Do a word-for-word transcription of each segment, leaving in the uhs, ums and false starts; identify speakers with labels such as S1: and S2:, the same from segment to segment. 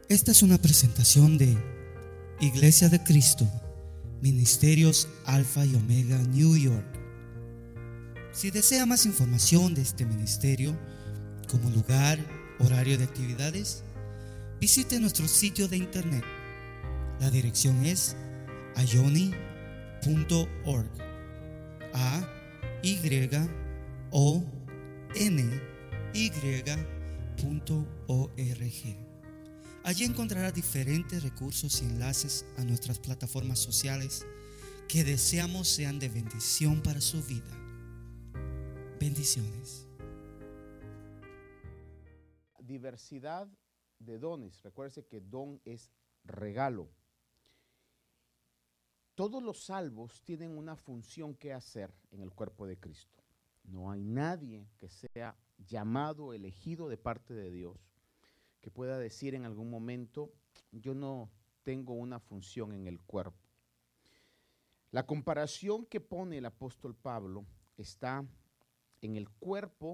S1: Esta es una presentación de Iglesia de Cristo, Ministerios Alfa y Omega, New York. Si desea más información de este ministerio, como lugar, horario de actividades, visite nuestro sitio de internet. La dirección es ayoni punto org. A Y O N Y punto org. Allí encontrará diferentes recursos y enlaces a nuestras plataformas sociales que deseamos sean de bendición para su vida. Bendiciones.
S2: Diversidad de dones. Recuérdese que don es regalo. Todos los salvos tienen una función que hacer en el cuerpo de Cristo. No hay nadie que sea llamado, elegido de parte de Dios, que pueda decir en algún momento, yo no tengo una función en el cuerpo. La comparación que pone el apóstol Pablo está en el cuerpo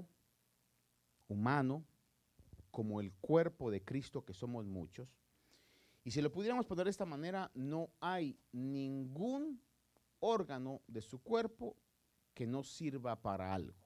S2: humano como el cuerpo de Cristo, que somos muchos. Y si lo pudiéramos poner de esta manera, no hay ningún órgano de su cuerpo que no sirva para algo.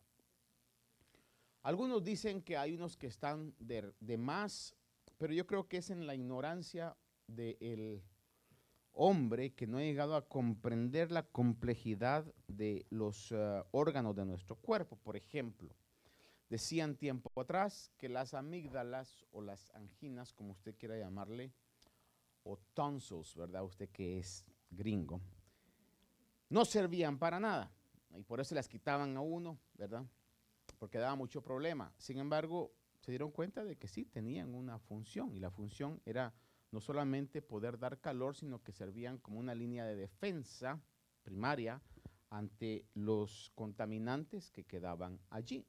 S2: Algunos dicen que hay unos que están de, de más, pero yo creo que es en la ignorancia del hombre que no ha llegado a comprender la complejidad de los uh, órganos de nuestro cuerpo. Por ejemplo, decían tiempo atrás que las amígdalas o las anginas, como usted quiera llamarle, o tonsils, ¿verdad? Usted que es gringo, no servían para nada y por eso las quitaban a uno, ¿verdad? Porque daba mucho problema. Sin embargo, se dieron cuenta de que sí tenían una función, y la función era no solamente poder dar calor, sino que servían como una línea de defensa primaria ante los contaminantes que quedaban allí.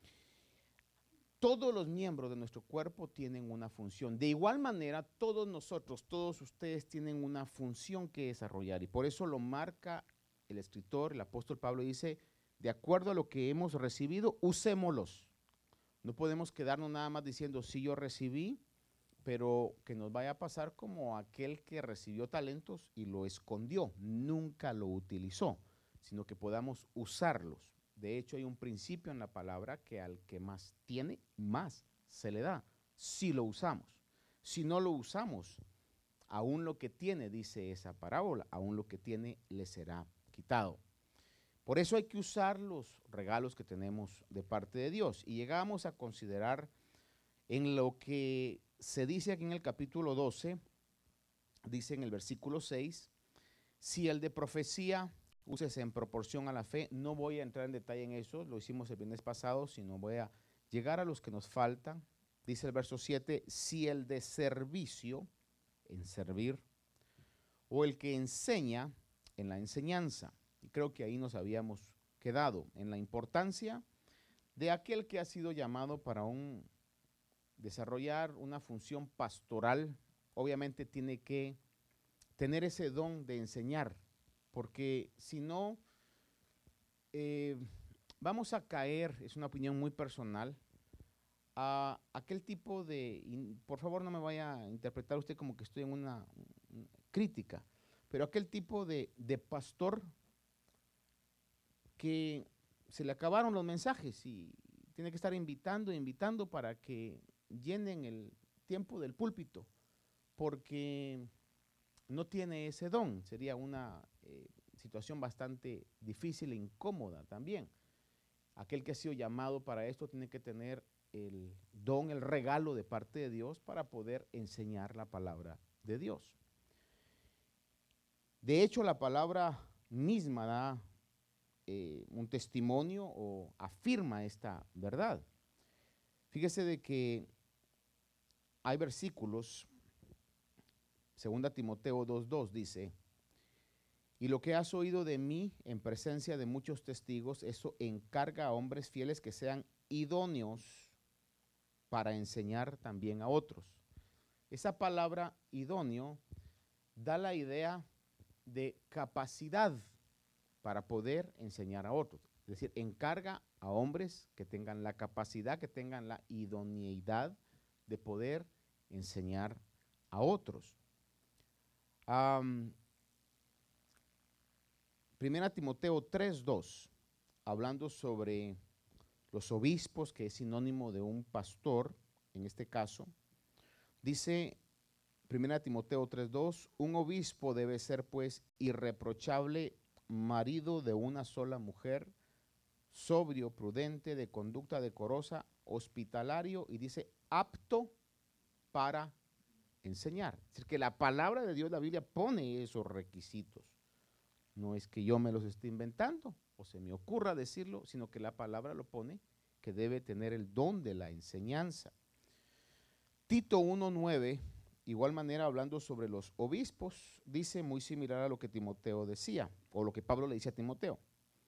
S2: Todos los miembros de nuestro cuerpo tienen una función. De igual manera, todos nosotros, todos ustedes tienen una función que desarrollar, y por eso lo marca el escritor, el apóstol Pablo dice, de acuerdo a lo que hemos recibido, usémoslos. No podemos quedarnos nada más diciendo, sí, yo recibí, pero que nos vaya a pasar como aquel que recibió talentos y lo escondió, nunca lo utilizó, sino que podamos usarlos. De hecho, hay un principio en la palabra que al que más tiene, más se le da, si lo usamos. Si no lo usamos, aún lo que tiene, dice esa parábola, aún lo que tiene le será quitado. Por eso hay que usar los regalos que tenemos de parte de Dios. Y llegamos a considerar en lo que se dice aquí en el capítulo doce, dice en el versículo seis, si el de profecía úsese en proporción a la fe. No voy a entrar en detalle en eso, lo hicimos el viernes pasado, sino voy a llegar a los que nos faltan. Dice el verso siete, si el de servicio, en servir, o el que enseña, en la enseñanza. Y creo que ahí nos habíamos quedado, en la importancia de aquel que ha sido llamado para un, desarrollar una función pastoral. Obviamente tiene que tener ese don de enseñar, porque si no, eh, vamos a caer, es una opinión muy personal, a aquel tipo de, y por favor no me vaya a interpretar usted como que estoy en una, una crítica, pero aquel tipo de, de pastor que se le acabaron los mensajes y tiene que estar invitando, invitando para que llenen el tiempo del púlpito, porque no tiene ese don. Sería una eh, situación bastante difícil e incómoda también. Aquel que ha sido llamado para esto tiene que tener el don, el regalo de parte de Dios para poder enseñar la palabra de Dios. De hecho, la palabra misma da eh, un testimonio o afirma esta verdad. Fíjese de que hay versículos, segunda Timoteo dos dos dice, y lo que has oído de mí en presencia de muchos testigos, eso encarga a hombres fieles que sean idóneos para enseñar también a otros. Esa palabra idóneo da la idea de capacidad para poder enseñar a otros. Es decir, encarga a hombres que tengan la capacidad, que tengan la idoneidad de poder enseñar a otros. Um, Primera Timoteo tres dos, hablando sobre los obispos, que es sinónimo de un pastor, en este caso, dice Primera Timoteo tres dos, un obispo debe ser pues irreprochable, marido de una sola mujer, sobrio, prudente, de conducta decorosa, hospitalario, y dice apto para enseñar. Es decir, que la palabra de Dios, la Biblia, pone esos requisitos. No es que yo me los esté inventando o se me ocurra decirlo, sino que la palabra lo pone, que debe tener el don de la enseñanza. Tito uno nueve, igual manera hablando sobre los obispos, dice muy similar a lo que Timoteo decía, o lo que Pablo le dice a Timoteo.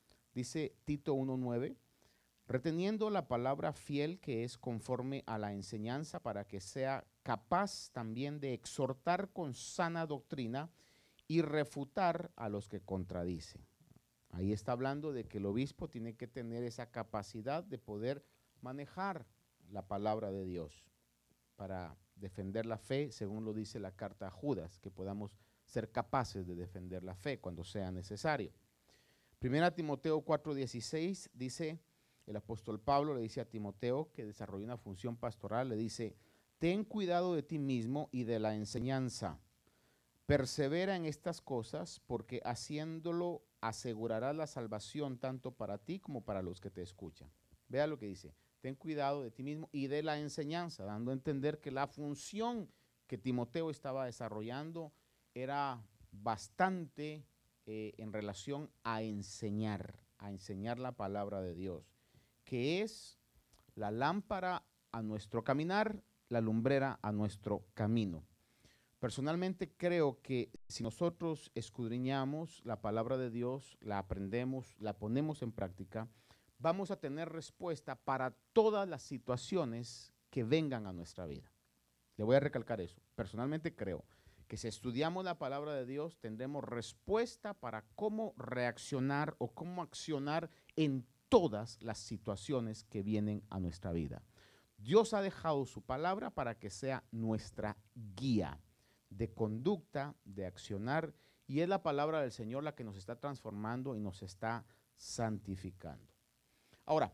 S2: Dice Tito uno nueve, reteniendo la palabra fiel que es conforme a la enseñanza, para que sea capaz también de exhortar con sana doctrina y refutar a los que contradicen. Ahí está hablando de que el obispo tiene que tener esa capacidad de poder manejar la palabra de Dios para defender la fe, según lo dice la carta a Judas, que podamos ser capaces de defender la fe cuando sea necesario. Primera Timoteo cuatro dieciséis dice, el apóstol Pablo le dice a Timoteo, que desarrolla una función pastoral, le dice, ten cuidado de ti mismo y de la enseñanza. Persevera en estas cosas, porque haciéndolo asegurarás la salvación tanto para ti como para los que te escuchan. Vea lo que dice, ten cuidado de ti mismo y de la enseñanza, dando a entender que la función que Timoteo estaba desarrollando era bastante eh, en relación a enseñar, a enseñar la palabra de Dios, que es la lámpara a nuestro caminar, la lumbrera a nuestro camino. Personalmente creo que si nosotros escudriñamos la palabra de Dios, la aprendemos, la ponemos en práctica, vamos a tener respuesta para todas las situaciones que vengan a nuestra vida. Le voy a recalcar eso. Personalmente creo que si estudiamos la palabra de Dios, tendremos respuesta para cómo reaccionar o cómo accionar en todas las situaciones que vienen a nuestra vida. Dios ha dejado su palabra para que sea nuestra guía de conducta, de accionar, y es la palabra del Señor la que nos está transformando y nos está santificando. Ahora,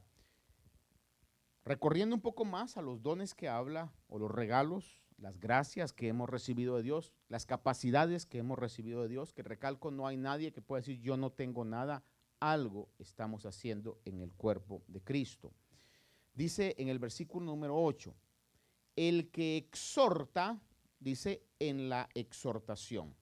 S2: recorriendo un poco más a los dones que habla, o los regalos, las gracias que hemos recibido de Dios, las capacidades que hemos recibido de Dios, que recalco, no hay nadie que pueda decir yo no tengo nada, algo estamos haciendo en el cuerpo de Cristo. Dice en el versículo número ocho, el que exhorta, dice en la exhortación.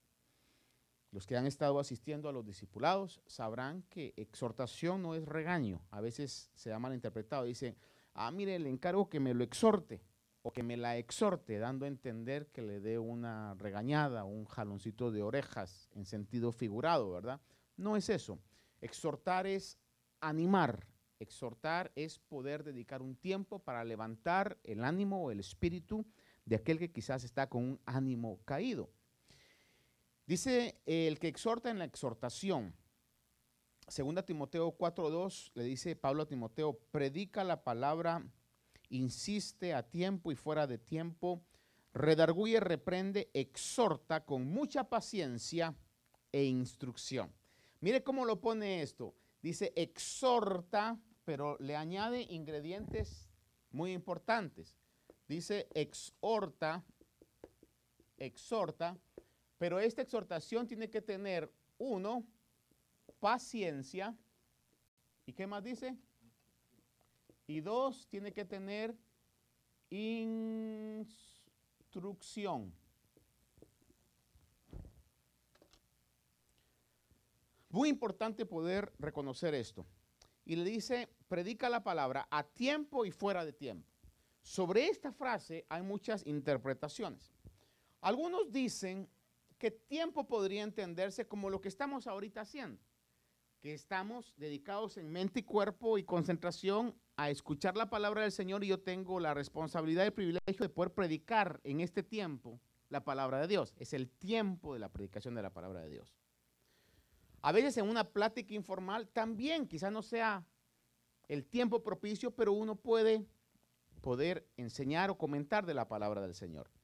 S2: Los que han estado asistiendo a los discipulados sabrán que exhortación no es regaño. A veces se ha malinterpretado. Dicen, ah, mire, le encargo que me lo exhorte o que me la exhorte, dando a entender que le dé una regañada, un jaloncito de orejas en sentido figurado, ¿verdad? No es eso. Exhortar es animar. Exhortar es poder dedicar un tiempo para levantar el ánimo o el espíritu de aquel que quizás está con un ánimo caído. Dice eh, el que exhorta en la exhortación. Segunda Timoteo cuatro dos le dice Pablo a Timoteo, predica la palabra, insiste a tiempo y fuera de tiempo, redarguye, reprende, exhorta con mucha paciencia e instrucción. Mire cómo lo pone esto. Dice exhorta, pero le añade ingredientes muy importantes. Dice exhorta, exhorta, pero esta exhortación tiene que tener, uno, paciencia, ¿y qué más dice? Y dos, tiene que tener instrucción. Muy importante poder reconocer esto. Y le dice, predica la palabra a tiempo y fuera de tiempo. Sobre esta frase hay muchas interpretaciones. Algunos dicen que tiempo podría entenderse como lo que estamos ahorita haciendo, que estamos dedicados en mente y cuerpo y concentración a escuchar la palabra del Señor, y yo tengo la responsabilidad y el privilegio de poder predicar en este tiempo la palabra de Dios. Es el tiempo de la predicación de la palabra de Dios. A veces en una plática informal también quizás no sea el tiempo propicio, pero uno puede poder enseñar o comentar de la palabra del Señor.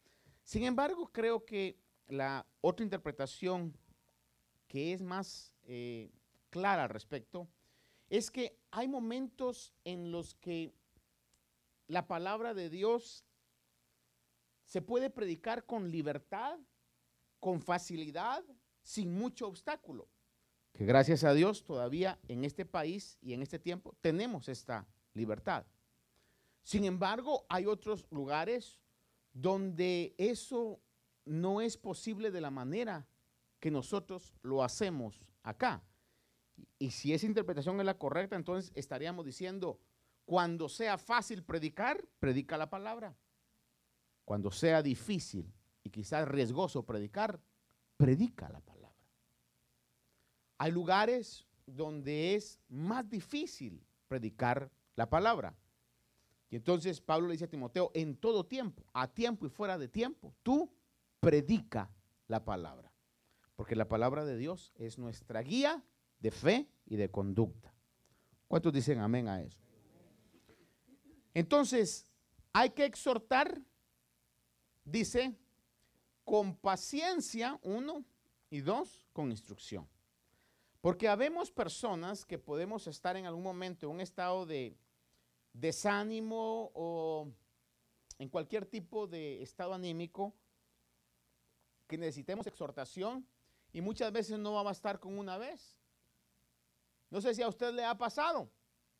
S2: Sin embargo, creo que la otra interpretación que es más eh, clara al respecto es que hay momentos en los que la palabra de Dios se puede predicar con libertad, con facilidad, sin mucho obstáculo. Que gracias a Dios todavía en este país y en este tiempo tenemos esta libertad. Sin embargo, hay otros lugares donde eso no es posible de la manera que nosotros lo hacemos acá. Y si esa interpretación es la correcta, entonces estaríamos diciendo, cuando sea fácil predicar, predica la palabra. Cuando sea difícil y quizás riesgoso predicar, predica la palabra. Hay lugares donde es más difícil predicar la palabra. Y entonces Pablo le dice a Timoteo, en todo tiempo, a tiempo y fuera de tiempo, tú predica la palabra. Porque la palabra de Dios es nuestra guía de fe y de conducta. ¿Cuántos dicen amén a eso? Entonces, hay que exhortar, dice, con paciencia, uno, y dos, con instrucción. Porque habemos personas que podemos estar en algún momento en un estado de desánimo o en cualquier tipo de estado anímico que necesitemos exhortación y muchas veces no va a bastar con una vez. No sé si a usted le ha pasado.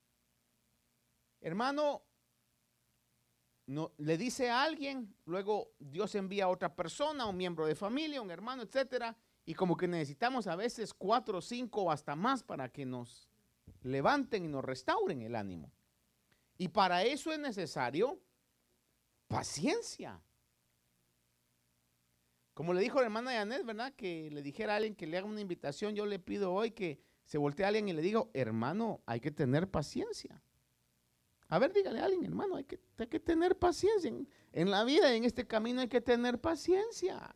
S2: Hermano, no, le dice a alguien, luego Dios envía a otra persona, un miembro de familia, un hermano, etcétera, y como que necesitamos a veces cuatro, cinco o hasta más para que nos levanten y nos restauren el ánimo. Y para eso es necesario paciencia. Como le dijo la hermana Janet, ¿verdad? Que le dijera a alguien que le haga una invitación, yo le pido hoy que se voltee a alguien y le digo, hermano, hay que tener paciencia. A ver, dígale a alguien, hermano, hay que, hay que tener paciencia. En, en la vida, en este camino hay que tener paciencia.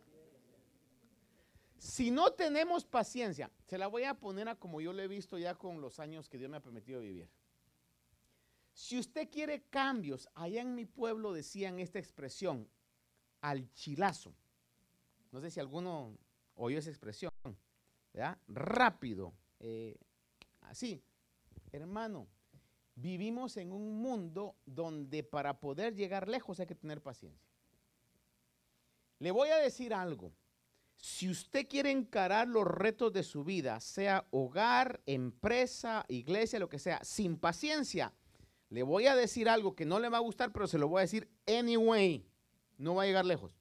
S2: Si no tenemos paciencia, se la voy a poner a como yo lo he visto ya con los años que Dios me ha permitido vivir. Si usted quiere cambios, allá en mi pueblo decían esta expresión, al chilazo. No sé si alguno oyó esa expresión, ¿verdad? Rápido, eh, así. Hermano, vivimos en un mundo donde para poder llegar lejos hay que tener paciencia. Le voy a decir algo. Si usted quiere encarar los retos de su vida, sea hogar, empresa, iglesia, lo que sea, sin paciencia, le voy a decir algo que no le va a gustar, pero se lo voy a decir anyway, no va a llegar lejos.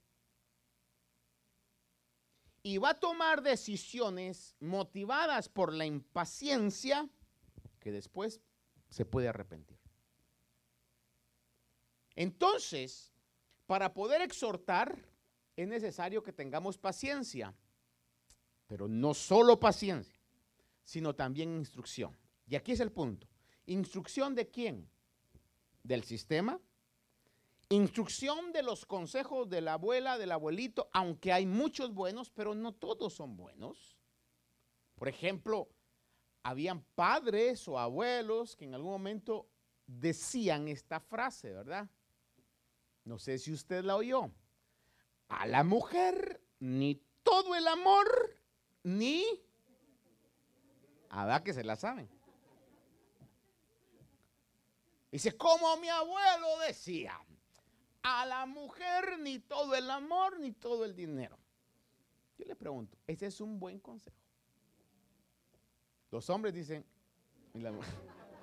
S2: Y va a tomar decisiones motivadas por la impaciencia que después se puede arrepentir. Entonces, para poder exhortar, es necesario que tengamos paciencia, pero no solo paciencia, sino también instrucción. Y aquí es el punto. ¿Instrucción de quién? ¿Del sistema? Instrucción de los consejos de la abuela, del abuelito, aunque hay muchos buenos, pero no todos son buenos. Por ejemplo, habían padres o abuelos que en algún momento decían esta frase, ¿verdad? No sé si usted la oyó. A la mujer ni todo el amor, ni... A ver que se la saben. Dice, como mi abuelo decía, a la mujer ni todo el amor, ni todo el dinero. Yo le pregunto, ¿ese es un buen consejo? Los hombres dicen, y la mujer.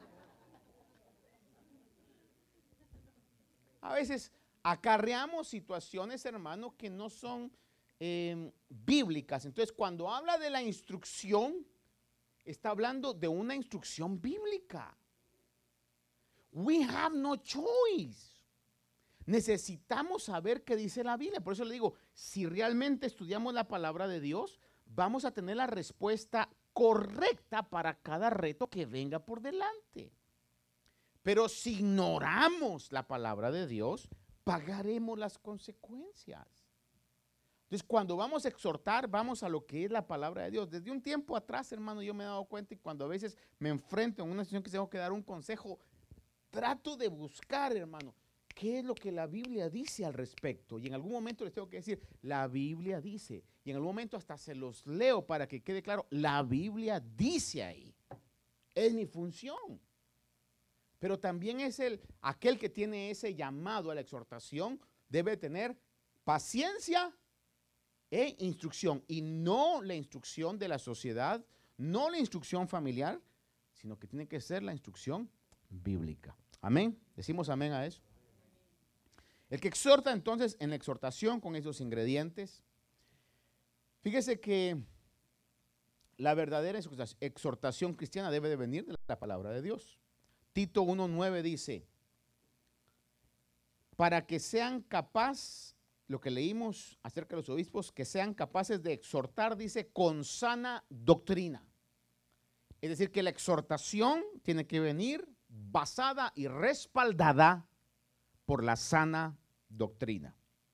S2: A veces acarreamos situaciones, hermano, que no son eh, bíblicas. Entonces, cuando habla de la instrucción, está hablando de una instrucción bíblica. We have no choice. Necesitamos saber qué dice la Biblia. Por eso le digo, si realmente estudiamos la palabra de Dios, vamos a tener la respuesta correcta para cada reto que venga por delante. Pero si ignoramos la palabra de Dios, pagaremos las consecuencias. Entonces, cuando vamos a exhortar, vamos a lo que es la palabra de Dios. Desde un tiempo atrás, hermano, yo me he dado cuenta y cuando a veces me enfrento en una situación que tengo que dar un consejo, trato de buscar, hermano, ¿qué es lo que la Biblia dice al respecto? Y en algún momento les tengo que decir, la Biblia dice. Y en algún momento hasta se los leo para que quede claro, la Biblia dice ahí. Es mi función. Pero también es el, aquel que tiene ese llamado a la exhortación, debe tener paciencia e instrucción. Y no la instrucción de la sociedad, no la instrucción familiar, sino que tiene que ser la instrucción bíblica. Amén. Decimos amén a eso. El que exhorta entonces en la exhortación con esos ingredientes. Fíjese que la verdadera exhortación cristiana debe de venir de la palabra de Dios. Tito uno nueve dice, para que sean capaces, lo que leímos acerca de los obispos, que sean capaces de exhortar, dice, con sana doctrina. Es decir, que la exhortación tiene que venir basada y respaldada por la sana doctrina.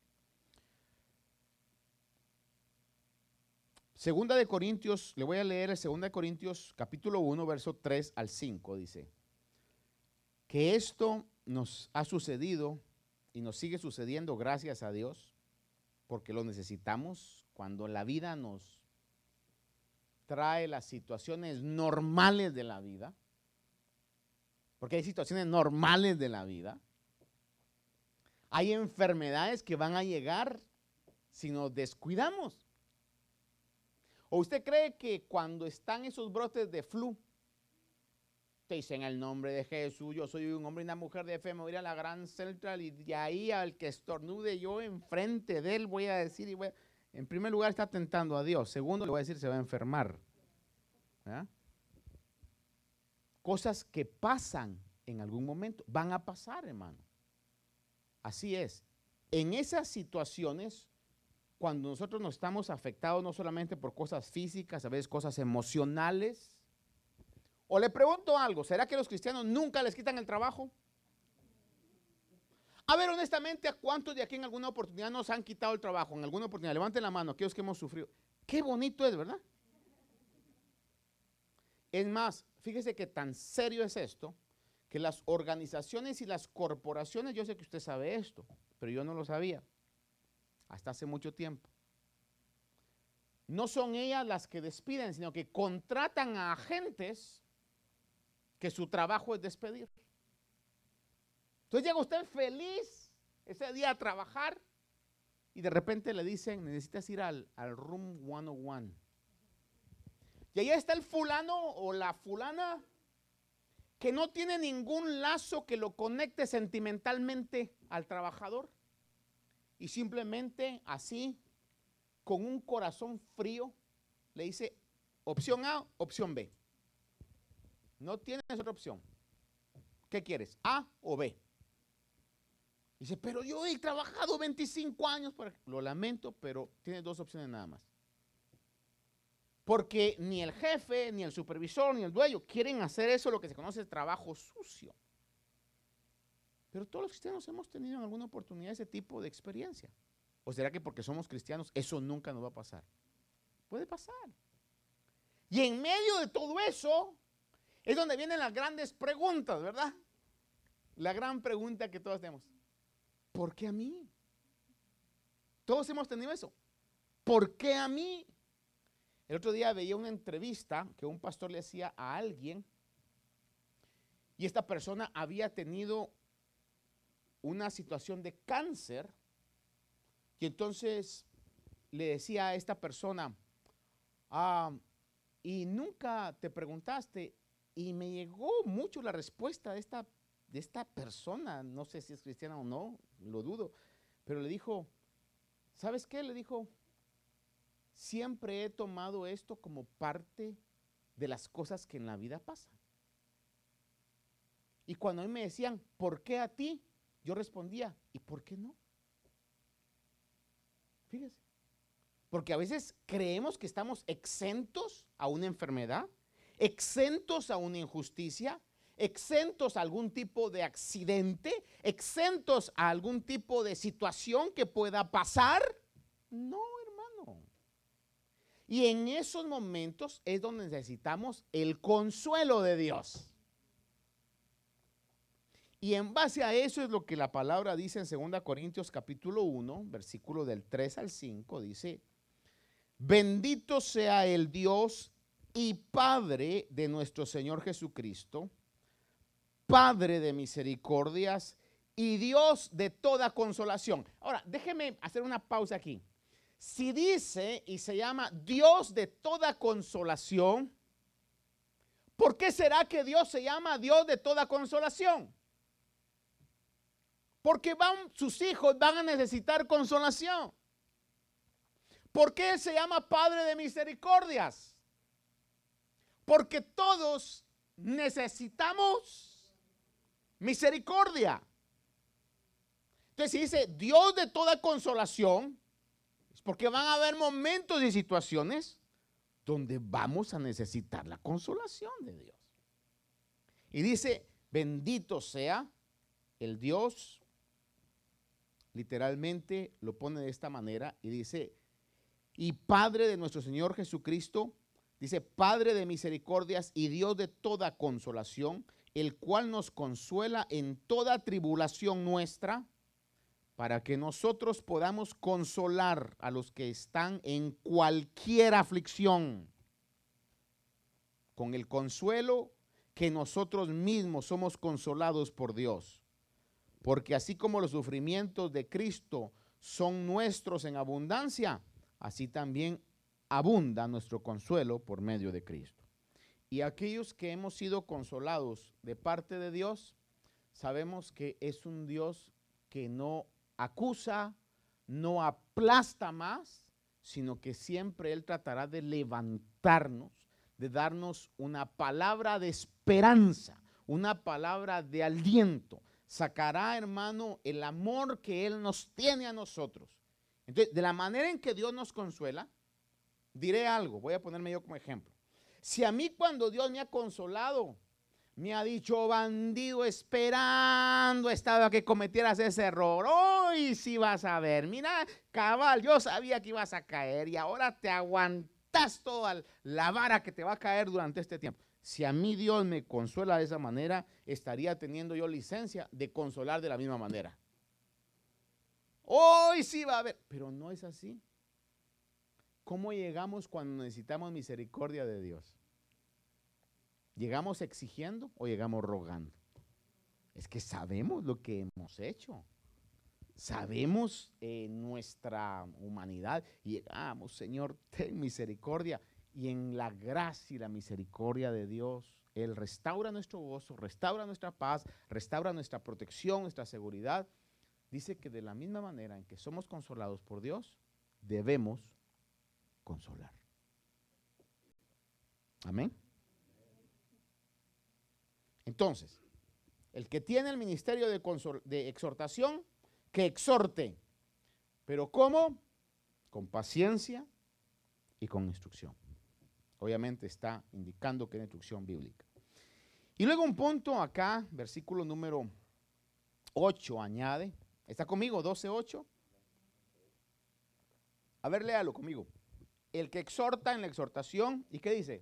S2: Segunda de Corintios, le voy a leer el Segunda de Corintios capítulo uno, verso tres al cinco, dice, que esto nos ha sucedido y nos sigue sucediendo gracias a Dios, porque lo necesitamos cuando la vida nos trae las situaciones normales de la vida, porque hay situaciones normales de la vida. Hay enfermedades que van a llegar si nos descuidamos. ¿O usted cree que cuando están esos brotes de flu, te dicen el nombre de Jesús, yo soy un hombre y una mujer de fe, me voy a ir a la Gran Central y de ahí al que estornude yo enfrente de él voy a decir, y voy a, en primer lugar está tentando a Dios, segundo le voy a decir se va a enfermar. ¿Verdad? Cosas que pasan en algún momento, van a pasar, hermano. Así es. En esas situaciones, cuando nosotros nos estamos afectados no solamente por cosas físicas, a veces cosas emocionales. O le pregunto algo, ¿será que los cristianos nunca les quitan el trabajo? A ver, honestamente, ¿a cuántos de aquí en alguna oportunidad nos han quitado el trabajo? En alguna oportunidad, levanten la mano, aquellos que hemos sufrido. Qué bonito es, ¿verdad? Es más, fíjese que tan serio es esto, que las organizaciones y las corporaciones, yo sé que usted sabe esto, pero yo no lo sabía hasta hace mucho tiempo. No son ellas las que despiden, sino que contratan a agentes que su trabajo es despedir. Entonces llega usted feliz ese día a trabajar y de repente le dicen, necesitas ir al, al room ciento uno. Y ahí está el fulano o la fulana que no tiene ningún lazo que lo conecte sentimentalmente al trabajador. Y simplemente así, con un corazón frío, le dice opción A, opción B. No tienes otra opción. ¿Qué quieres? ¿A o B? Dice, pero yo he trabajado veinticinco años. Para... Lo lamento, pero tienes dos opciones nada más. Porque ni el jefe, ni el supervisor, ni el dueño quieren hacer eso, lo que se conoce trabajo sucio. Pero todos los cristianos hemos tenido en alguna oportunidad ese tipo de experiencia. ¿O será que porque somos cristianos eso nunca nos va a pasar? Puede pasar. Y en medio de todo eso es donde vienen las grandes preguntas, ¿verdad? La gran pregunta que todos tenemos. ¿Por qué a mí? Todos hemos tenido eso. ¿Por qué a mí? El otro día veía una entrevista que un pastor le hacía a alguien y esta persona había tenido una situación de cáncer y entonces le decía a esta persona, ah, y nunca te preguntaste, y me llegó mucho la respuesta de esta, de esta persona, no sé si es cristiana o no, lo dudo, pero le dijo, ¿sabes qué? Le dijo, siempre he tomado esto como parte de las cosas que en la vida pasan. Y cuando a mí me decían, ¿por qué a ti? Yo respondía, ¿y por qué no? Fíjese, porque a veces creemos que estamos exentos a una enfermedad, exentos a una injusticia, exentos a algún tipo de accidente, exentos a algún tipo de situación que pueda pasar. No, hermano. Y en esos momentos es donde necesitamos el consuelo de Dios. Y en base a eso es lo que la palabra dice en segunda Corintios capítulo uno, versículo del tres al cinco, dice: bendito sea el Dios y Padre de nuestro Señor Jesucristo, Padre de misericordias y Dios de toda consolación. Ahora, déjeme hacer una pausa aquí. Si dice y se llama Dios de toda consolación, ¿por qué será que Dios se llama Dios de toda consolación? Porque van, sus hijos van a necesitar consolación. ¿Por qué Él se llama Padre de misericordias? Porque todos necesitamos misericordia. Entonces, si dice Dios de toda consolación, es porque van a haber momentos y situaciones donde vamos a necesitar la consolación de Dios. Y dice, bendito sea el Dios, literalmente lo pone de esta manera y dice, y Padre de nuestro Señor Jesucristo, dice, Padre de misericordias y Dios de toda consolación, el cual nos consuela en toda tribulación nuestra, para que nosotros podamos consolar a los que están en cualquier aflicción, con el consuelo que nosotros mismos somos consolados por Dios. Porque así como los sufrimientos de Cristo son nuestros en abundancia, así también abunda nuestro consuelo por medio de Cristo. Y aquellos que hemos sido consolados de parte de Dios, sabemos que es un Dios que no acusa, no aplasta más, sino que siempre Él tratará de levantarnos, de darnos una palabra de esperanza, una palabra de aliento. Sacará, hermano, el amor que Él nos tiene a nosotros. Entonces, de la manera en que Dios nos consuela, diré algo, voy a ponerme yo como ejemplo. Si a mí cuando Dios me ha consolado, me ha dicho, bandido, esperando estaba que cometieras ese error. Hoy sí vas a ver, mira, cabal, yo sabía que ibas a caer y ahora te aguantas toda la vara que te va a caer durante este tiempo. Si a mí Dios me consuela de esa manera, estaría teniendo yo licencia de consolar de la misma manera. Hoy sí va a haber, pero no es así. ¿Cómo llegamos cuando necesitamos misericordia de Dios? ¿Llegamos exigiendo o llegamos rogando? Es que sabemos lo que hemos hecho. Sabemos eh, nuestra humanidad y llegamos, Señor, ten misericordia. Y en la gracia y la misericordia de Dios, Él restaura nuestro gozo, restaura nuestra paz, restaura nuestra protección, nuestra seguridad. Dice que de la misma manera en que somos consolados por Dios, debemos consolar. Amén. Entonces, el que tiene el ministerio de, consol- de exhortación, que exhorte. ¿Pero cómo? Con paciencia y con instrucción. Obviamente está indicando que es instrucción bíblica. Y luego un punto acá, versículo número ocho añade. ¿Está conmigo? doce ocho. A ver, léalo conmigo. El que exhorta en la exhortación, ¿y qué dice?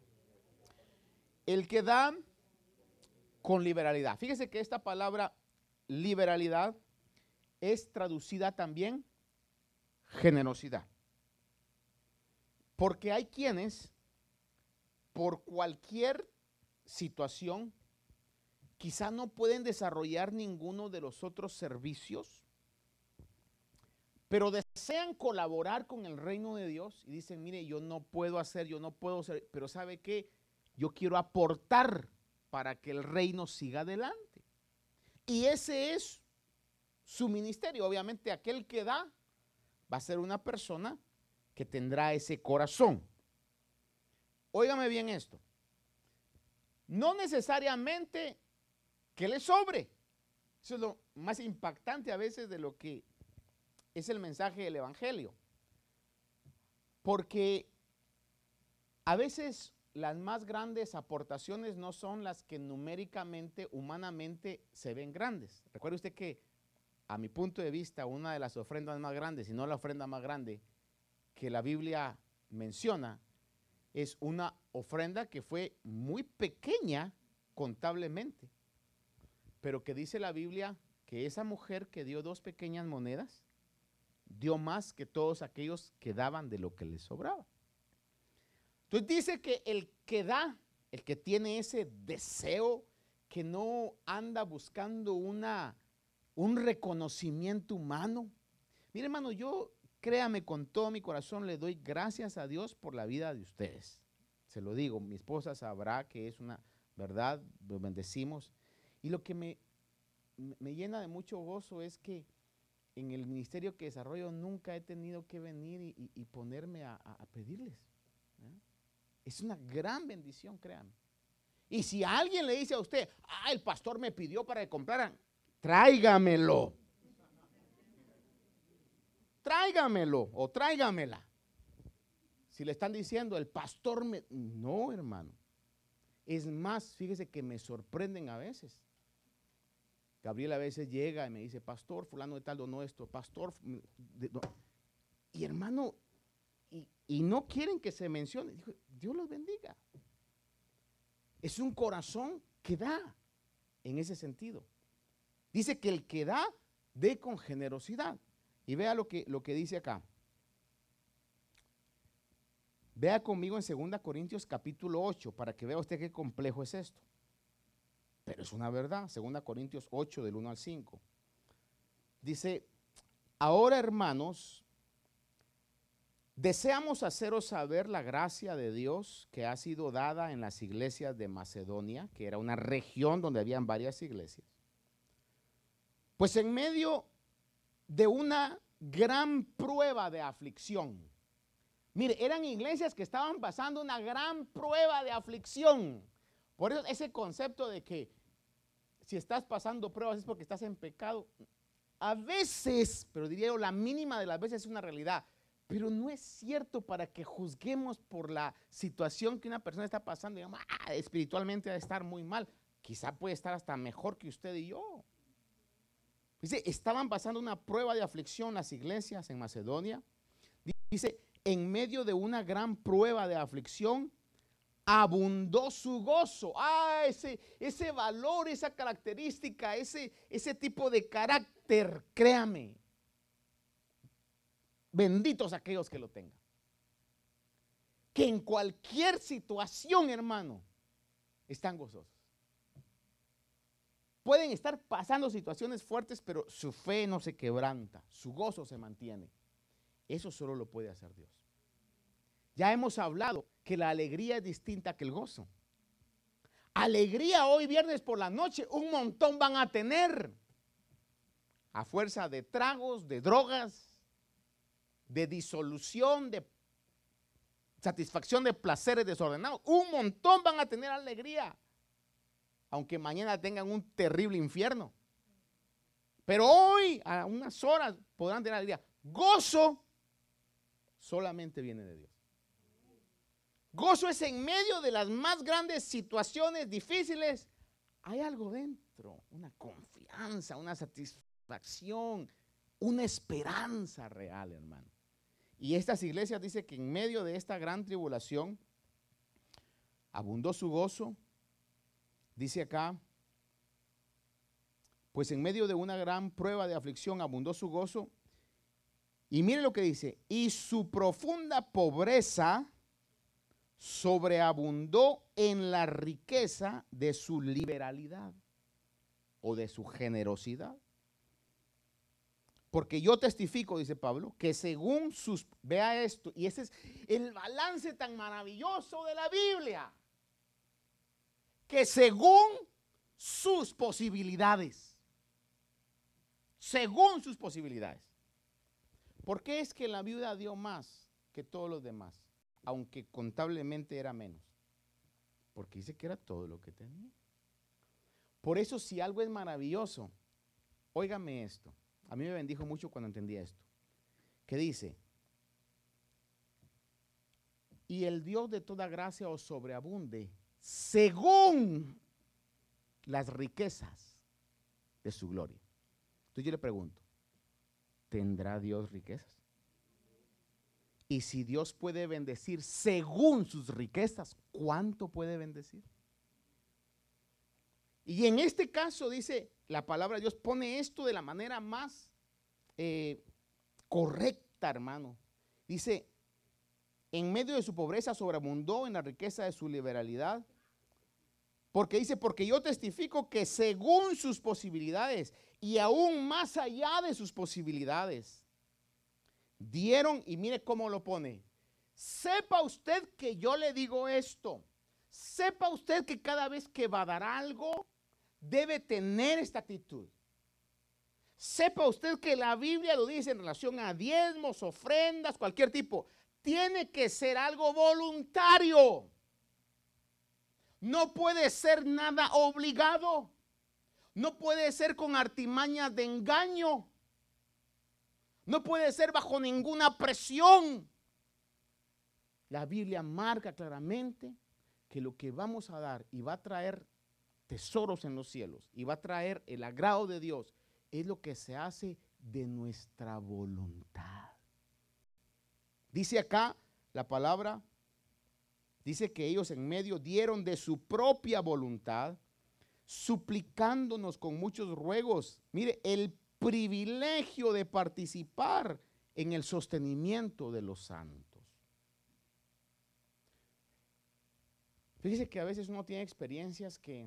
S2: El que da con liberalidad. Fíjese que esta palabra liberalidad es traducida también generosidad. Porque hay quienes, por cualquier situación, quizá no pueden desarrollar ninguno de los otros servicios, pero desean colaborar con el reino de Dios y dicen, mire, yo no puedo hacer, yo no puedo hacer, pero ¿sabe qué? Yo quiero aportar para que el reino siga adelante. Y ese es su ministerio. Obviamente aquel que da va a ser una persona que tendrá ese corazón. Óigame bien esto. No necesariamente que le sobre. Eso es lo más impactante a veces de lo que es el mensaje del evangelio. Porque a veces las más grandes aportaciones no son las que numéricamente, humanamente se ven grandes. Recuerde usted que, a mi punto de vista, una de las ofrendas más grandes, si no la ofrenda más grande que la Biblia menciona, es una ofrenda que fue muy pequeña contablemente, pero que dice la Biblia que esa mujer que dio dos pequeñas monedas, dio más que todos aquellos que daban de lo que les sobraba. Entonces dice que el que da, el que tiene ese deseo, que no anda buscando una, un reconocimiento humano. Mire, hermano, yo, créame, con todo mi corazón le doy gracias a Dios por la vida de ustedes. Se lo digo, mi esposa sabrá que es una verdad, los bendecimos. Y lo que me, me llena de mucho gozo es que en el ministerio que desarrollo nunca he tenido que venir y, y, y ponerme a, a, a pedirles. ¿Eh? Es una gran bendición, créanme. Y si alguien le dice a usted, ah, el pastor me pidió para que compraran, tráigamelo. Tráigamelo o tráigamela. Si le están diciendo, el pastor me... No, hermano. Es más, fíjese que me sorprenden a veces. Gabriel a veces llega y me dice, pastor, fulano de tal donó esto, pastor. De, no. Y hermano, y, y no quieren que se mencione. Dijo, Dios los bendiga. Es un corazón que da en ese sentido. Dice que el que da, dé con generosidad. Y vea lo que, lo que dice acá. Vea conmigo en segunda Corintios capítulo ocho para que vea usted qué complejo es esto. Pero es una verdad. segunda Corintios ocho del uno al cinco. Dice, ahora hermanos, deseamos haceros saber la gracia de Dios que ha sido dada en las iglesias de Macedonia, que era una región donde habían varias iglesias. Pues en medio de una gran prueba de aflicción. Mire, eran iglesias que estaban pasando una gran prueba de aflicción. Por eso ese concepto de que si estás pasando pruebas es porque estás en pecado, a veces, pero diría yo, la mínima de las veces es una realidad. Pero no es cierto para que juzguemos por la situación que una persona está pasando. Digamos, ah, espiritualmente va a estar muy mal. Quizá puede estar hasta mejor que usted y yo. Dice, estaban pasando una prueba de aflicción las iglesias en Macedonia. Dice, en medio de una gran prueba de aflicción, abundó su gozo. Ah, ese, ese valor, esa característica, ese, ese tipo de carácter, créame. Benditos aquellos que lo tengan. Que en cualquier situación, hermano, están gozosos. Pueden estar pasando situaciones fuertes, pero su fe no se quebranta, su gozo se mantiene. Eso solo lo puede hacer Dios. Ya hemos hablado que la alegría es distinta que el gozo. Alegría hoy viernes por la noche, un montón van a tener. A fuerza de tragos, de drogas, de disolución, de satisfacción de placeres desordenados. Un montón van a tener alegría. Aunque mañana tengan un terrible infierno. Pero hoy, a unas horas, podrán tener alegría. Gozo solamente viene de Dios. Gozo es en medio de las más grandes situaciones difíciles. Hay algo dentro, una confianza, una satisfacción, una esperanza real, hermano. Y estas iglesias dicen que en medio de esta gran tribulación abundó su gozo. Dice acá, pues en medio de una gran prueba de aflicción abundó su gozo. Y mire lo que dice, y su profunda pobreza sobreabundó en la riqueza de su liberalidad o de su generosidad. Porque yo testifico, dice Pablo, que según sus, vea esto, y ese es el balance tan maravilloso de la Biblia, que según sus posibilidades, según sus posibilidades. ¿Por qué es que la viuda dio más que todos los demás, aunque contablemente era menos? Porque dice que era todo lo que tenía. Por eso, si algo es maravilloso, óigame esto. A mí me bendijo mucho cuando entendí esto. Que dice, y el Dios de toda gracia os sobreabunde según las riquezas de su gloria. Entonces yo le pregunto, ¿tendrá Dios riquezas? Y si Dios puede bendecir según sus riquezas, ¿cuánto puede bendecir? Y en este caso dice, la palabra de Dios pone esto de la manera más eh, correcta, hermano. Dice, en medio de su pobreza sobreabundó en la riqueza de su liberalidad. Porque dice, porque yo testifico que según sus posibilidades y aún más allá de sus posibilidades, dieron, y mire cómo lo pone, sepa usted que yo le digo esto, sepa usted que cada vez que va a dar algo, debe tener esta actitud. Sepa usted que la Biblia lo dice en relación a diezmos, ofrendas, cualquier tipo, tiene que ser algo voluntario. No puede ser nada obligado. No puede ser con artimañas de engaño. No puede ser bajo ninguna presión. La Biblia marca claramente que lo que vamos a dar y va a traer tesoros en los cielos y va a traer el agrado de Dios es lo que se hace de nuestra voluntad. Dice acá la palabra, dice que ellos en medio dieron de su propia voluntad, suplicándonos con muchos ruegos. Mire, el privilegio de participar en el sostenimiento de los santos. Fíjese que a veces uno tiene experiencias que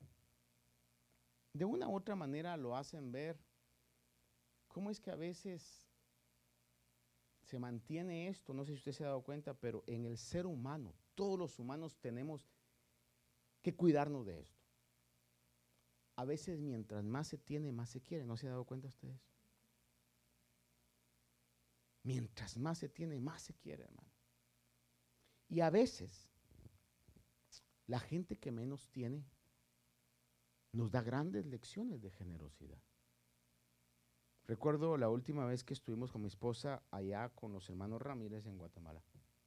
S2: de una u otra manera lo hacen ver cómo es que a veces se mantiene esto. No sé si usted se ha dado cuenta, pero en el ser humano, todos los humanos tenemos que cuidarnos de esto. A veces mientras más se tiene, más se quiere. ¿No se ha dado cuenta ustedes? Mientras más se tiene, más se quiere, hermano. Y a veces la gente que menos tiene nos da grandes lecciones de generosidad. Recuerdo la última vez que estuvimos con mi esposa allá con los hermanos Ramírez en Guatemala.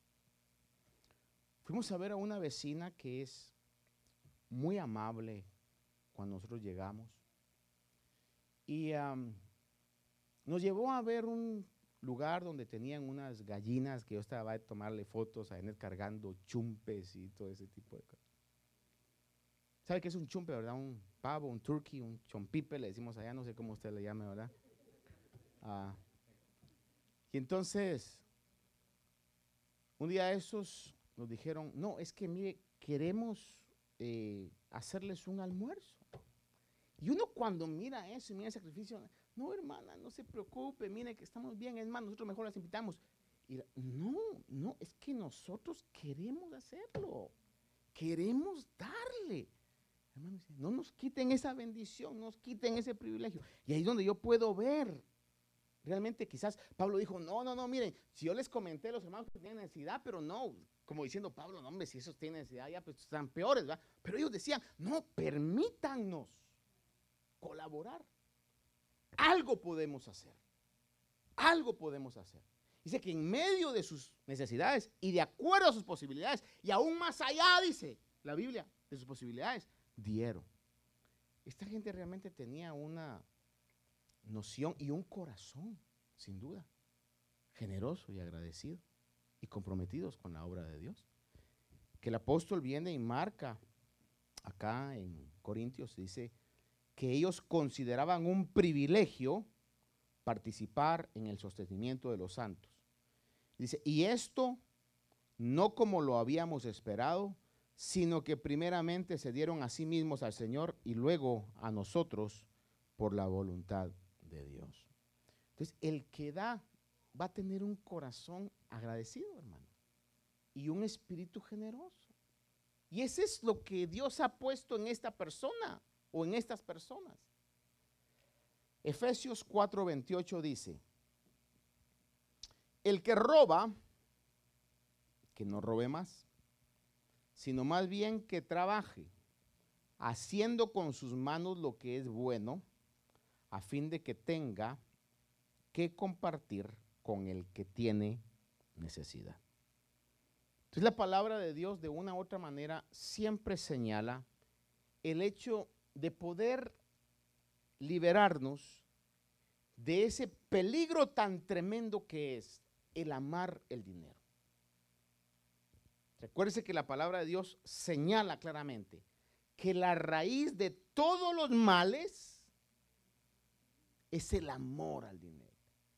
S2: Fuimos a ver a una vecina que es muy amable cuando nosotros llegamos. Y um, nos llevó a ver un lugar donde tenían unas gallinas que yo estaba a tomarle fotos a Enet cargando chumpes y todo ese tipo de cosas. ¿Sabe qué es un chumpe, verdad? Un pavo, un turkey, un chompipe, le decimos allá, no sé cómo usted le llame, ¿verdad? Ah, y entonces, un día esos nos dijeron, no, es que mire, queremos eh, hacerles un almuerzo. Y uno cuando mira eso y mira el sacrificio, no, hermana, no se preocupe, mire que estamos bien, es más, nosotros mejor las invitamos. Y la, no, no, es que nosotros queremos hacerlo, queremos darle. Hermano, no nos quiten esa bendición, no nos quiten ese privilegio. Y ahí es donde yo puedo ver. Realmente quizás Pablo dijo, no, no, no, miren, si yo les comenté a los hermanos que tenían necesidad, pero no, como diciendo Pablo, no, hombre, si esos tienen necesidad, ya pues están peores, ¿verdad? Pero ellos decían, no, permítannos colaborar. Algo podemos hacer, algo podemos hacer. Dice que en medio de sus necesidades y de acuerdo a sus posibilidades, y aún más allá, dice la Biblia, de sus posibilidades, dieron. Esta gente realmente tenía una noción y un corazón, sin duda, generoso y agradecido y comprometidos con la obra de Dios. Que el apóstol viene y marca acá en Corintios, dice que ellos consideraban un privilegio participar en el sostenimiento de los santos. Dice, y esto no como lo habíamos esperado, sino que primeramente se dieron a sí mismos al Señor y luego a nosotros por la voluntad de Dios. Entonces, el que da va a tener un corazón agradecido, hermano, y un espíritu generoso. Y ese es lo que Dios ha puesto en esta persona o en estas personas. Efesios cuatro veintiocho dice, el que roba, que no robe más, sino más bien que trabaje, haciendo con sus manos lo que es bueno, a fin de que tenga que compartir con el que tiene necesidad. Entonces la palabra de Dios de una u otra manera siempre señala el hecho de poder liberarnos de ese peligro tan tremendo que es el amar el dinero. Recuérdese que la palabra de Dios señala claramente que la raíz de todos los males es el amor al dinero.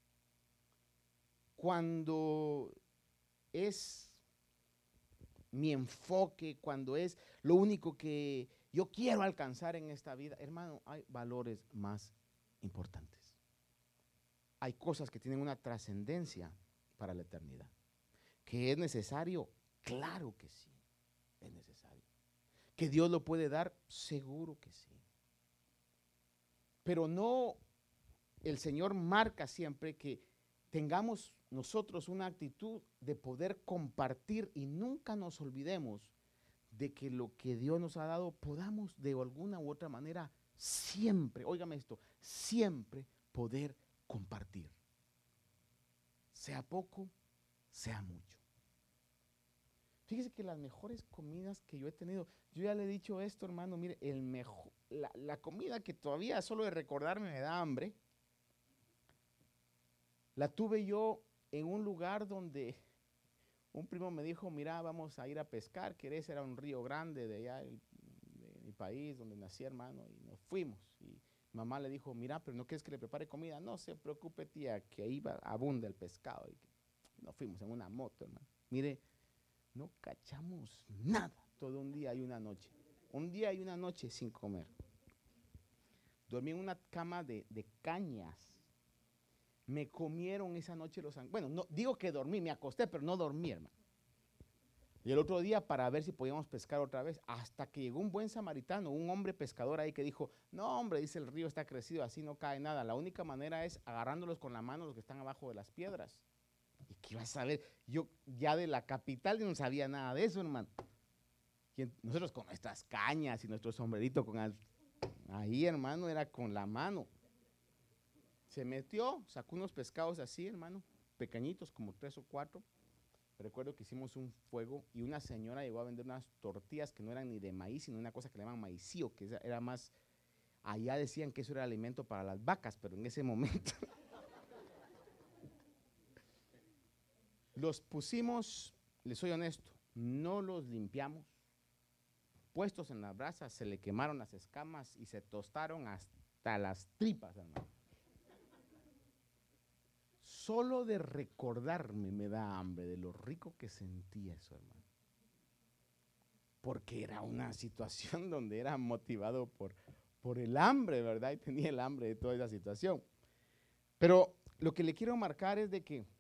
S2: Cuando es mi enfoque, cuando es lo único que yo quiero alcanzar en esta vida, hermano, hay valores más importantes. Hay cosas que tienen una trascendencia para la eternidad. ¿Que es necesario? Claro que sí, es necesario. ¿Que Dios lo puede dar? Seguro que sí. Pero no, el Señor marca siempre que tengamos nosotros una actitud de poder compartir y nunca nos olvidemos de que lo que Dios nos ha dado podamos de alguna u otra manera siempre, óigame esto, siempre poder compartir. Sea poco, sea mucho. Fíjese que las mejores comidas que yo he tenido, yo ya le he dicho esto, hermano, mire, el mejor, la, la comida que todavía solo de recordarme me da hambre, la tuve yo en un lugar donde un primo me dijo, mira, vamos a ir a pescar, que ese era un río grande de allá de, de mi país, donde nací, hermano, y nos fuimos. Y mamá le dijo, mira, pero ¿no quieres que le prepare comida? No se preocupe, tía, que ahí va, abunda el pescado. Y nos fuimos en una moto, hermano. Mire, no cachamos nada todo un día y una noche. Un día y una noche sin comer. Dormí en una cama de, de cañas. Me comieron esa noche los... Bueno, no, digo que dormí, me acosté, pero no dormí, hermano. Y el otro día para ver si podíamos pescar otra vez, hasta que llegó un buen samaritano, un hombre pescador ahí que dijo, no hombre, dice, el río está crecido, así no cae nada. La única manera es agarrándolos con la mano los que están abajo de las piedras. ¿Y qué vas a ver? Yo ya de la capital no sabía nada de eso, hermano. Y nosotros con nuestras cañas y nuestro sombrerito con el, ahí, hermano, era con la mano. Se metió, sacó unos pescados así, hermano, pequeñitos, como tres o cuatro. Recuerdo que hicimos un fuego y una señora llegó a vender unas tortillas que no eran ni de maíz, sino una cosa que le llaman maicío, que era más, allá decían que eso era alimento para las vacas, pero en ese momento los pusimos, les soy honesto, no los limpiamos, puestos en las brasas, se le quemaron las escamas y se tostaron hasta las tripas, hermano. Solo de recordarme me da hambre de lo rico que sentía eso, hermano. Porque era una situación donde era motivado por, por el hambre, ¿verdad? Y tenía el hambre de toda esa situación. Pero lo que le quiero marcar es de que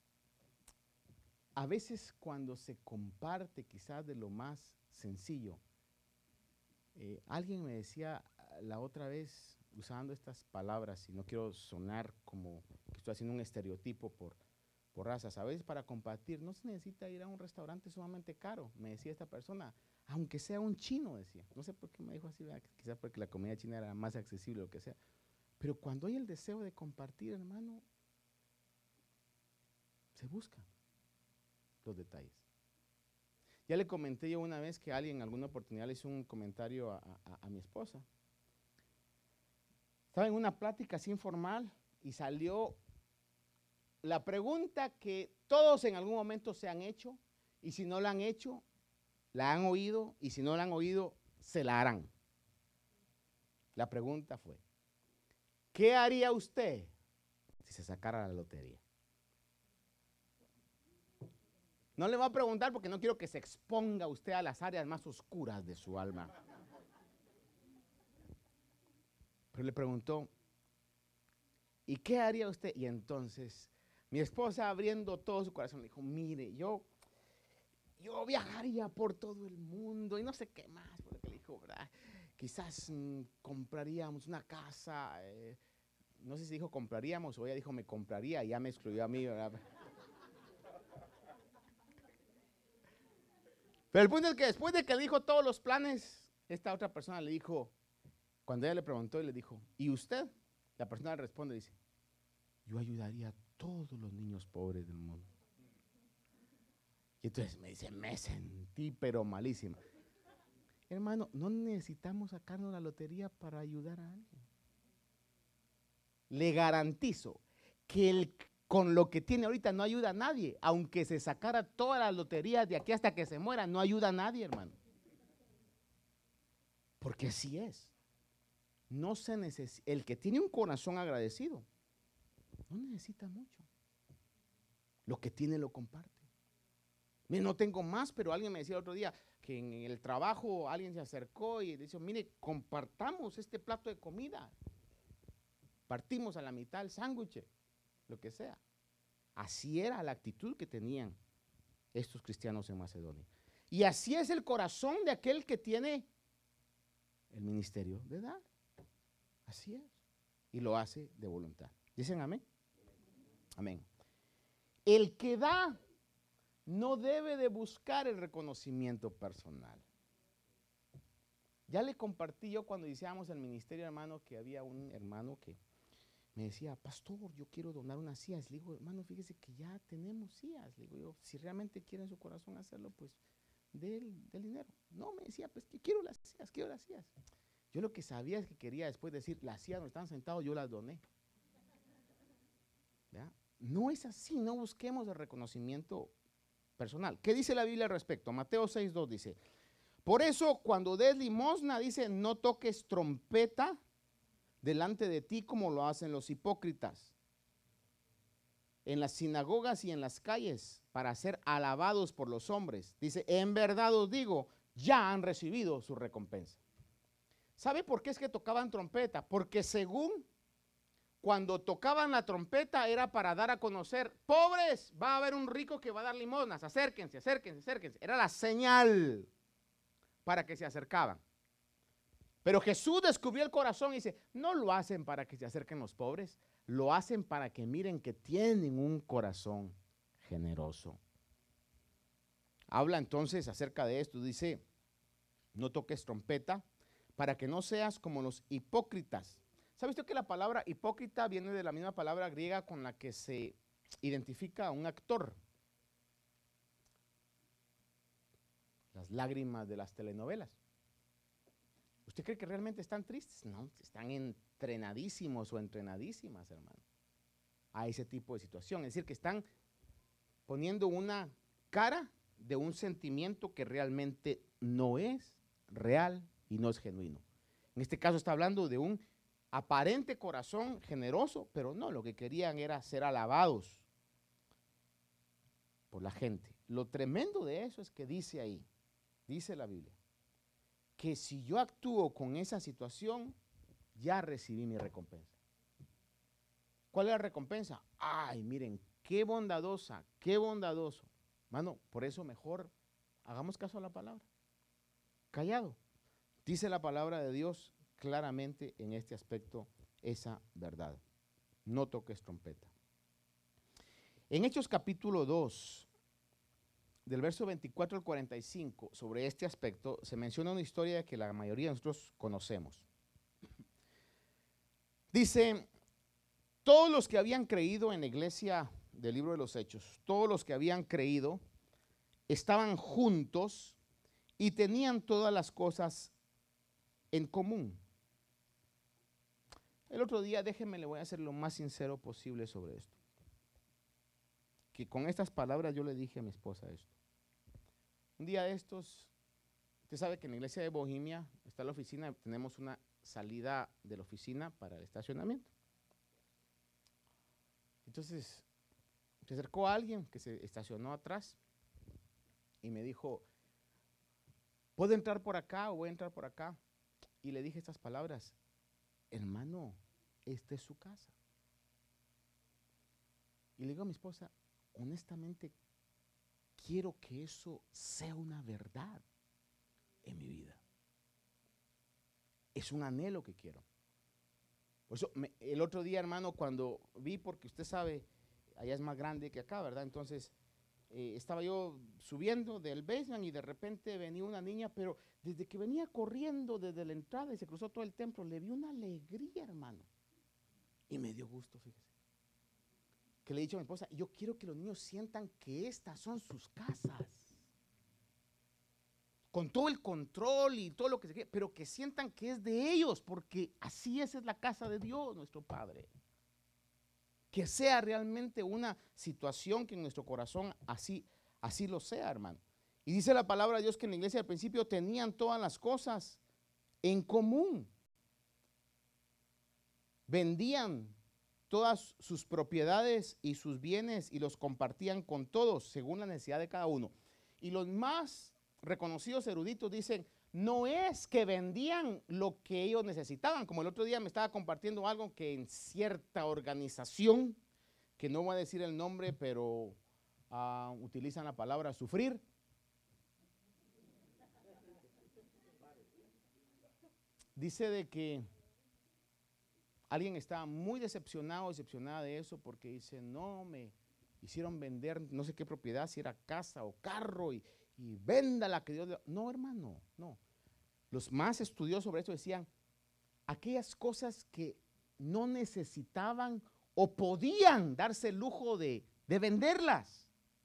S2: a veces cuando se comparte quizás de lo más sencillo, eh, alguien me decía la otra vez, usando estas palabras, y no quiero sonar como que estoy haciendo un estereotipo por, por razas, a veces para compartir no se necesita ir a un restaurante sumamente caro, me decía esta persona, aunque sea un chino, decía, no sé por qué me dijo así, ¿verdad? Quizás porque la comida china era más accesible o lo que sea, pero cuando hay el deseo de compartir, hermano, se buscan los detalles. Ya le comenté yo una vez que alguien en alguna oportunidad le hizo un comentario a, a, a mi esposa. Estaba en una plática así informal y salió la pregunta que todos en algún momento se han hecho y si no la han hecho, la han oído y si no la han oído, se la harán. La pregunta fue, ¿qué haría usted si se sacara la lotería? No le voy a preguntar porque no quiero que se exponga usted a las áreas más oscuras de su alma. Pero le preguntó, ¿y qué haría usted? Y entonces mi esposa, abriendo todo su corazón, le dijo, mire, yo, yo viajaría por todo el mundo y no sé qué más, porque le dijo, ¿verdad? Quizás mmm, compraríamos una casa, eh, no sé si dijo compraríamos o ella dijo me compraría y ya me excluyó a mí, ¿verdad? Pero el punto es que después de que dijo todos los planes, esta otra persona le dijo, cuando ella le preguntó y le dijo, ¿y usted? La persona le responde y dice, yo ayudaría a todos los niños pobres del mundo. Y entonces me dice, me sentí pero malísima. Hermano, no necesitamos sacarnos la lotería para ayudar a alguien. Le garantizo que el, con lo que tiene ahorita no ayuda a nadie. Aunque se sacara todas las loterías de aquí hasta que se muera, no ayuda a nadie, hermano. Porque así es. No se necesita, el que tiene un corazón agradecido, no necesita mucho. Lo que tiene lo comparte. Mire, no tengo más, pero alguien me decía el otro día que en el trabajo alguien se acercó y dijo, mire, compartamos este plato de comida. Partimos a la mitad el sándwich, lo que sea. Así era la actitud que tenían estos cristianos en Macedonia. Y así es el corazón de aquel que tiene el ministerio de dar. Así es. Y lo hace de voluntad. ¿Dicen amén? Amén. El que da no debe de buscar el reconocimiento personal. Ya le compartí yo cuando iniciamos el ministerio, hermano, que había un hermano que me decía, pastor, yo quiero donar unas sillas. Le digo, hermano, fíjese que ya tenemos sillas. Le digo yo, si realmente quiere en su corazón hacerlo, pues del, del dinero. No, me decía, pues que quiero las sillas, quiero las sillas. Yo lo que sabía es que quería después decir, las sillas donde están sentados, yo las doné. ¿Ya? No es así, no busquemos el reconocimiento personal. ¿Qué dice la Biblia al respecto? Mateo seis dos dice, por eso cuando des limosna, dice, no toques trompeta delante de ti como lo hacen los hipócritas en las sinagogas y en las calles para ser alabados por los hombres. Dice, en verdad os digo, ya han recibido su recompensa. ¿Sabe por qué es que tocaban trompeta? Porque según cuando tocaban la trompeta era para dar a conocer, pobres, va a haber un rico que va a dar limosnas, acérquense, acérquense, acérquense. Era la señal para que se acercaban. Pero Jesús descubrió el corazón y dice, no lo hacen para que se acerquen los pobres, lo hacen para que miren que tienen un corazón generoso. Habla entonces acerca de esto, dice, no toques trompeta para que no seas como los hipócritas. ¿Sabe usted que la palabra hipócrita viene de la misma palabra griega con la que se identifica a un actor? Las lágrimas de las telenovelas. ¿Usted cree que realmente están tristes? No, están entrenadísimos o entrenadísimas, hermano, a ese tipo de situación. Es decir, que están poniendo una cara de un sentimiento que realmente no es real y no es genuino. En este caso está hablando de un aparente corazón generoso, pero no, lo que querían era ser alabados por la gente. Lo tremendo de eso es que dice ahí, dice la Biblia, que si yo actúo con esa situación, ya recibí mi recompensa. ¿Cuál es la recompensa? Ay, miren, qué bondadosa, qué bondadoso. Mano, por eso mejor hagamos caso a la palabra. Callado. Dice la palabra de Dios claramente en este aspecto esa verdad. No toques trompeta. En Hechos capítulo dos, del verso veinticuatro al cuarenta y cinco, sobre este aspecto, se menciona una historia que la mayoría de nosotros conocemos. Dice, todos los que habían creído en la iglesia del libro de los Hechos, todos los que habían creído, estaban juntos y tenían todas las cosas en común. El otro día, déjenme, le voy a hacer lo más sincero posible sobre esto. Que con estas palabras yo le dije a mi esposa esto. Un día de estos, usted sabe que en la iglesia de Bohemia está la oficina, tenemos una salida de la oficina para el estacionamiento. Entonces, se acercó a alguien que se estacionó atrás y me dijo, ¿puedo entrar por acá o voy a entrar por acá? Y le dije estas palabras, hermano, esta es su casa. Y le digo a mi esposa, honestamente, quiero que eso sea una verdad en mi vida. Es un anhelo que quiero. Por eso, me, el otro día, hermano, cuando vi, porque usted sabe, allá es más grande que acá, ¿verdad? Entonces, eh, estaba yo subiendo del basement y de repente venía una niña, pero desde que venía corriendo desde la entrada y se cruzó todo el templo, le vi una alegría, hermano. Y me dio gusto, fíjese. Que le he dicho a mi esposa, yo quiero que los niños sientan que estas son sus casas. Con todo el control y todo lo que se quiere, pero que sientan que es de ellos, porque así es, es la casa de Dios, nuestro Padre. Que sea realmente una situación que en nuestro corazón así, así lo sea, hermano. Y dice la palabra de Dios que en la iglesia al principio tenían todas las cosas en común. Vendían todas sus propiedades y sus bienes y los compartían con todos según la necesidad de cada uno. Y los más reconocidos eruditos dicen, no es que vendían lo que ellos necesitaban, como el otro día me estaba compartiendo algo que en cierta organización, que no voy a decir el nombre, pero uh, utilizan la palabra sufrir. Dice de que alguien estaba muy decepcionado, decepcionada de eso, porque dice, no, me hicieron vender no sé qué propiedad, si era casa o carro, y, y véndala que Dios le... No, hermano, no. Los más estudiosos sobre esto decían, aquellas cosas que no necesitaban o podían darse el lujo de, de venderlas,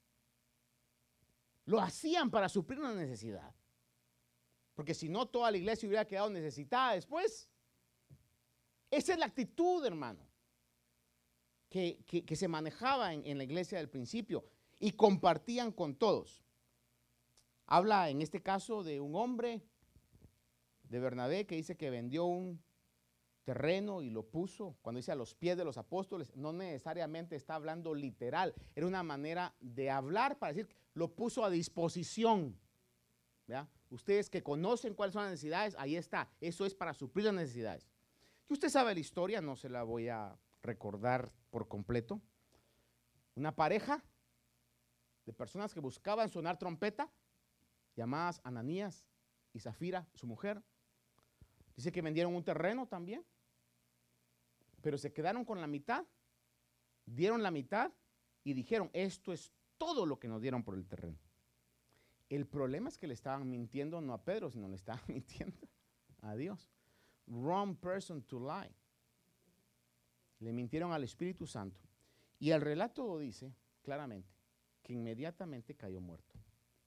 S2: lo hacían para suplir una necesidad. Porque si no, toda la iglesia hubiera quedado necesitada después. Esa es la actitud, hermano, que, que, que se manejaba en, en la iglesia del principio, y compartían con todos. Habla en este caso de un hombre, de Bernabé, que dice que vendió un terreno y lo puso, cuando dice a los pies de los apóstoles, no necesariamente está hablando literal, era una manera de hablar para decir, lo puso a disposición. ¿Ya? Ustedes que conocen cuáles son las necesidades, ahí está, eso es para suplir las necesidades. Y usted sabe la historia, no se la voy a recordar por completo. Una pareja de personas que buscaban sonar trompeta, llamadas Ananías y Zafira, su mujer. Dice que vendieron un terreno también, pero se quedaron con la mitad, dieron la mitad y dijeron, esto es todo lo que nos dieron por el terreno. El problema es que le estaban mintiendo no a Pedro, sino le estaban mintiendo a Dios. Wrong person to lie. Le mintieron al Espíritu Santo. Y el relato dice claramente que inmediatamente cayó muerto.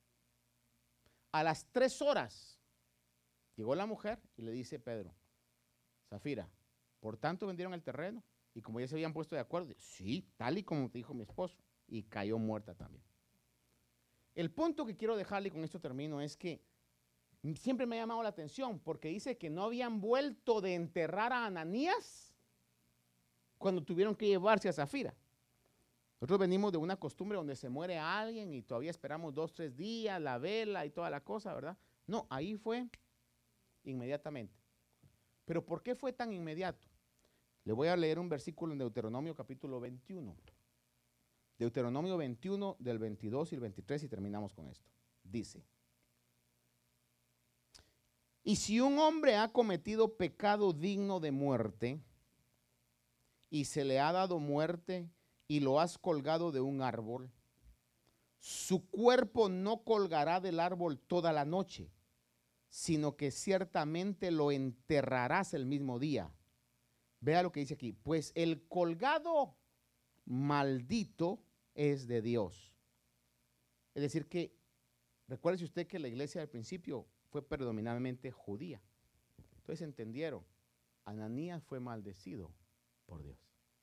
S2: A las tres horas llegó la mujer y le dice Pedro, Zafira, por tanto vendieron el terreno, y como ya se habían puesto de acuerdo, sí, tal y como te dijo mi esposo, y cayó muerta también. El punto que quiero dejarle, y con esto termino, es que siempre me ha llamado la atención, porque dice que no habían vuelto de enterrar a Ananías cuando tuvieron que llevarse a Zafira. Nosotros venimos de una costumbre donde se muere alguien y todavía esperamos dos, tres días, la vela y toda la cosa, ¿verdad? No, ahí fue inmediatamente. ¿Pero por qué fue tan inmediato? Le voy a leer un versículo en Deuteronomio capítulo veintiuno. Deuteronomio veintiuno del veintidós y el veintitrés, y terminamos con esto. Dice, y si un hombre ha cometido pecado digno de muerte y se le ha dado muerte y lo has colgado de un árbol, su cuerpo no colgará del árbol toda la noche, sino que ciertamente lo enterrarás el mismo día. Vea lo que dice aquí, pues el colgado maldito es de Dios. Es decir que, recuerde usted que la iglesia al principio fue predominantemente judía. Entonces entendieron, Ananías fue maldecido por Dios.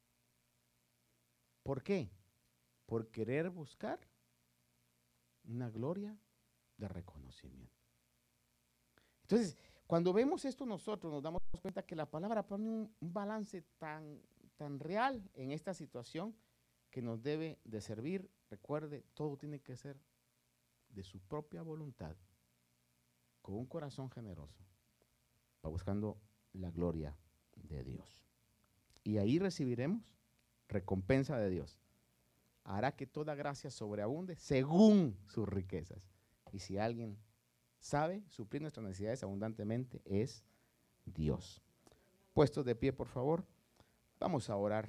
S2: ¿Por qué? Por querer buscar una gloria de reconocimiento. Entonces, cuando vemos esto nosotros nos damos cuenta que la palabra pone un, un balance tan, tan real en esta situación que nos debe de servir. Recuerde, todo tiene que ser de su propia voluntad, con un corazón generoso, para buscando la gloria de Dios. Y ahí recibiremos recompensa de Dios. Hará que toda gracia sobreabunde según sus riquezas. Y si alguien sabe suplir nuestras necesidades abundantemente, es Dios. Puestos de pie, por favor, vamos a orar.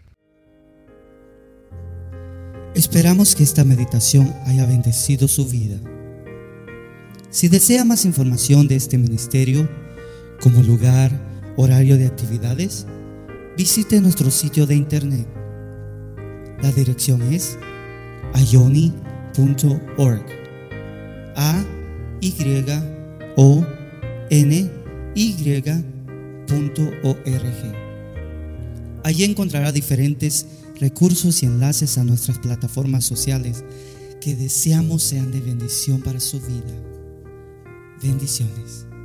S1: Esperamos que esta meditación haya bendecido su vida. Si desea más información de este ministerio, como lugar, horario de actividades, visite nuestro sitio de internet. La dirección es ayoni punto org. A Y O N Y punto org. Allí encontrará diferentes recursos y enlaces a nuestras plataformas sociales que deseamos sean de bendición para su vida. Bendiciones.